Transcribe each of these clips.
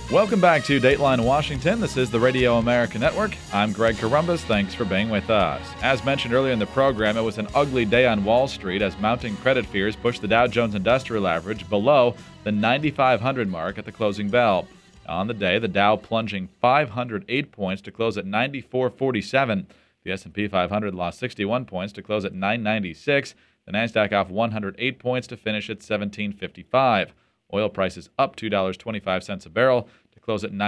Welcome back to Dateline Washington. This is the Radio America Network. I'm Greg Corombos. Thanks for being with us. As mentioned earlier in the program, it was an ugly day on Wall Street as mounting credit fears pushed the Dow Jones Industrial Average below the 9,500 mark at the closing bell. On the day, the Dow plunging 508 points to close at 94.47. The S&P 500 lost 61 points to close at 996. The Nasdaq off 108 points to finish at 1755. Oil prices up $2.25 a barrel to close at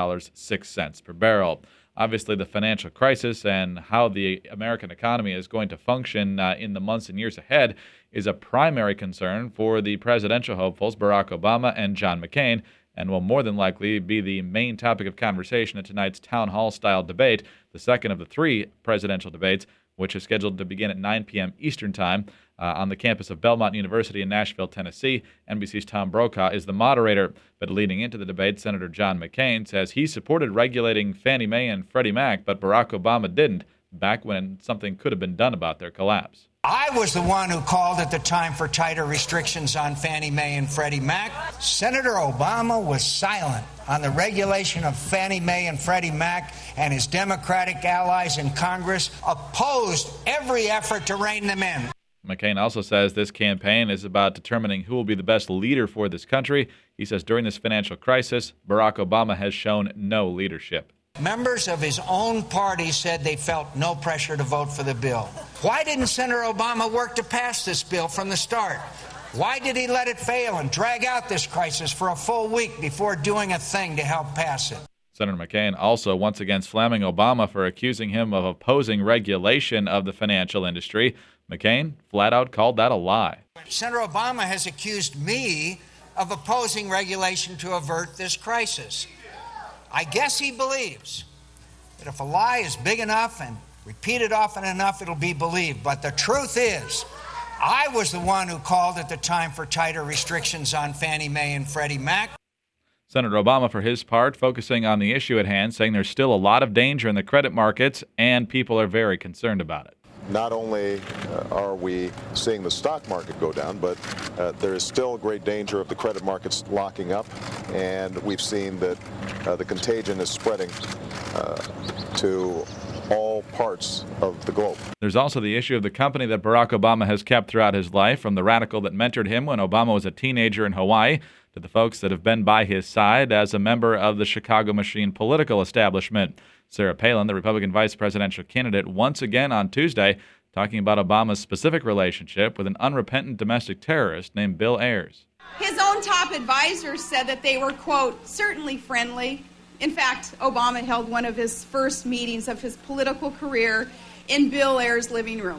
$90.06 per barrel. Obviously, the financial crisis and how the American economy is going to function in the months and years ahead is a primary concern for the presidential hopefuls Barack Obama and John McCain, and will more than likely be the main topic of conversation at tonight's town hall-style debate, the second of the three presidential debates, which is scheduled to begin at 9 p.m. Eastern Time on the campus of Belmont University in Nashville, Tennessee. NBC's Tom Brokaw is the moderator. But leading into the debate, Senator John McCain says he supported regulating Fannie Mae and Freddie Mac, but Barack Obama didn't, back when something could have been done about their collapse. I was the one who called at the time for tighter restrictions on Fannie Mae and Freddie Mac. Senator Obama was silent on the regulation of Fannie Mae and Freddie Mac, and his Democratic allies in Congress opposed every effort to rein them in. McCain also says this campaign is about determining who will be the best leader for this country. He says during this financial crisis, Barack Obama has shown no leadership. Members of his own party said they felt no pressure to vote for the bill. Why didn't Senator Obama work to pass this bill from the start? Why did he let it fail and drag out this crisis for a full week before doing a thing to help pass it? Senator McCain also once again slamming Obama for accusing him of opposing regulation of the financial industry. McCain flat out called that a lie. Senator Obama has accused me of opposing regulation to avert this crisis. I guess he believes that if a lie is big enough and repeated often enough, it'll be believed. But the truth is, I was the one who called at the time for tighter restrictions on Fannie Mae and Freddie Mac. Senator Obama, for his part, focusing on the issue at hand, saying there's still a lot of danger in the credit markets and people are very concerned about it. Not only are we seeing the stock market go down, but there is still great danger of the credit markets locking up, and we've seen that the contagion is spreading to all parts of the globe. There's also the issue of the company that Barack Obama has kept throughout his life, from the radical that mentored him when Obama was a teenager in Hawaii to the folks that have been by his side as a member of the Chicago machine political establishment. Sarah Palin, the Republican vice presidential candidate, once again on Tuesday talking about Obama's specific relationship with an unrepentant domestic terrorist named Bill Ayers. His own top advisors said that they were, quote, certainly friendly. In fact, Obama held one of his first meetings of his political career in Bill Ayers' living room.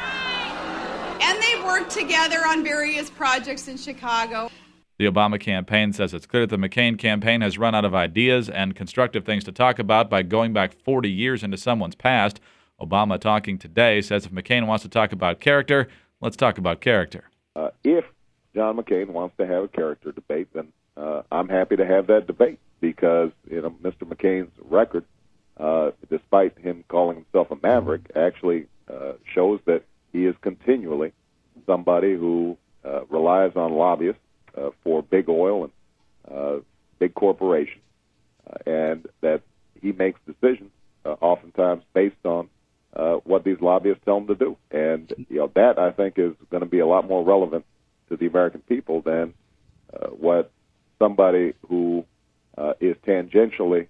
And they worked together on various projects in Chicago. The Obama campaign says it's clear that the McCain campaign has run out of ideas and constructive things to talk about by going back 40 years into someone's past. Obama, talking today, says if McCain wants to talk about character, let's talk about character. If John McCain wants to have a character debate, then I'm happy to have that debate because, Mr. McCain's record, despite him calling himself a maverick, actually shows that he is continually somebody who relies on lobbyists for big oil and big corporations, and that he makes decisions oftentimes based on what these lobbyists tell him to do. And that, I think, is going to be a lot more relevant to the American people than what somebody who is tangentially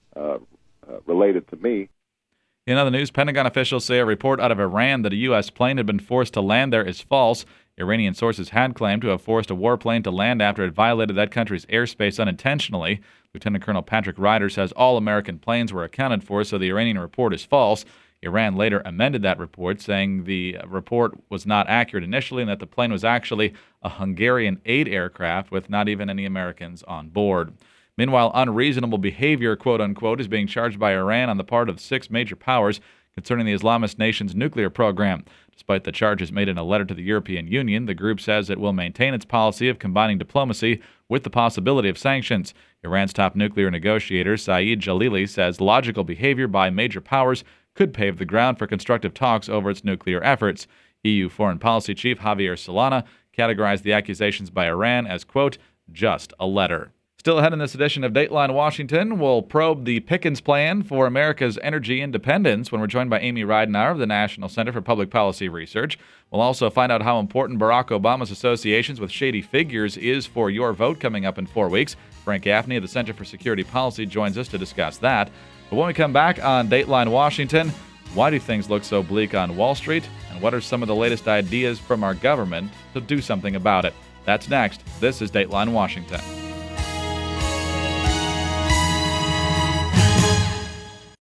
related to me. In other news, Pentagon officials say a report out of Iran that a U.S. plane had been forced to land there is false. Iranian sources had claimed to have forced a warplane to land after it violated that country's airspace unintentionally. Lieutenant Colonel Patrick Ryder says all American planes were accounted for, so the Iranian report is false. Iran later amended that report, saying the report was not accurate initially and that the plane was actually a Hungarian aid aircraft with not even any Americans on board. Meanwhile, unreasonable behavior, quote-unquote, is being charged by Iran on the part of 6 major powers concerning the Islamist nation's nuclear program. Despite the charges made in a letter to the European Union, the group says it will maintain its policy of combining diplomacy with the possibility of sanctions. Iran's top nuclear negotiator, Saeed Jalili, says logical behavior by major powers could pave the ground for constructive talks over its nuclear efforts. EU Foreign Policy Chief Javier Solana categorized the accusations by Iran as, quote, just a letter. Still ahead in this edition of Dateline Washington, we'll probe the Pickens plan for America's energy independence when we're joined by Amy Ridenour of the National Center for Public Policy Research. We'll also find out how important Barack Obama's associations with shady figures is for your vote coming up in 4 weeks. Frank Gaffney of the Center for Security Policy joins us to discuss that. But when we come back on Dateline Washington, why do things look so bleak on Wall Street? And what are some of the latest ideas from our government to do something about it? That's next. This is Dateline Washington.